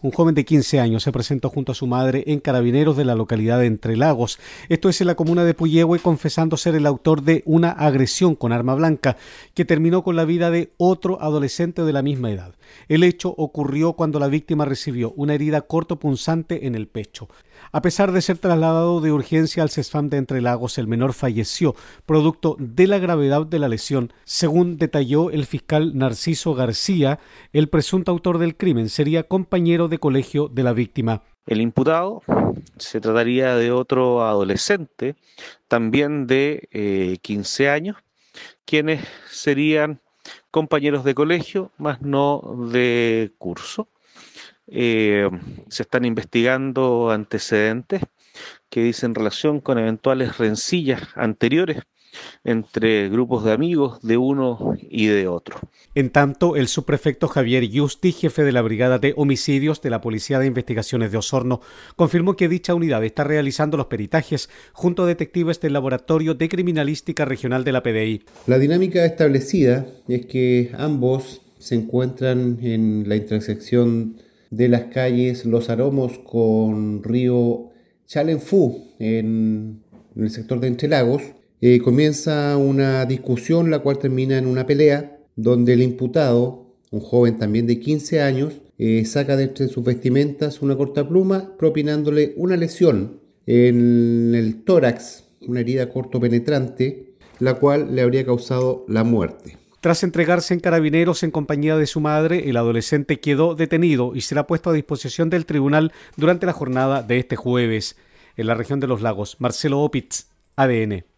Un joven de 15 años se presentó junto a su madre en Carabineros de la localidad de Entre Lagos, esto es en la comuna de Puyehue, confesando ser el autor de una agresión con arma blanca que terminó con la vida de otro adolescente de la misma edad. El hecho ocurrió cuando la víctima recibió una herida cortopunzante en el pecho. A pesar de ser trasladado de urgencia al CESFAM de Entre Lagos, el menor falleció producto de la gravedad de la lesión. Según detalló el fiscal Narciso García, el presunto autor del crimen sería compañero de colegio de la víctima. El imputado se trataría de otro adolescente, también de 15 años, quienes serían compañeros de colegio, más no de curso. Se están investigando antecedentes que dicen relación con eventuales rencillas anteriores entre grupos de amigos de uno y de otro. En tanto, el subprefecto Javier Yusti, jefe de la Brigada de Homicidios de la Policía de Investigaciones de Osorno, confirmó que dicha unidad está realizando los peritajes junto a detectives del Laboratorio de Criminalística Regional de la PDI. La dinámica establecida es que ambos se encuentran en la intersección de las calles Los Aromos con río Chalenfu en el sector de Entre Lagos. Comienza una discusión la cual termina en una pelea donde el imputado, un joven también de 15 años, saca de entre sus vestimentas una cortapluma propinándole una lesión en el tórax, una herida cortopenetrante, la cual le habría causado la muerte. Tras entregarse en Carabineros en compañía de su madre, el adolescente quedó detenido y será puesto a disposición del tribunal durante la jornada de este jueves. En la región de Los Lagos, Marcelo Opitz, ADN.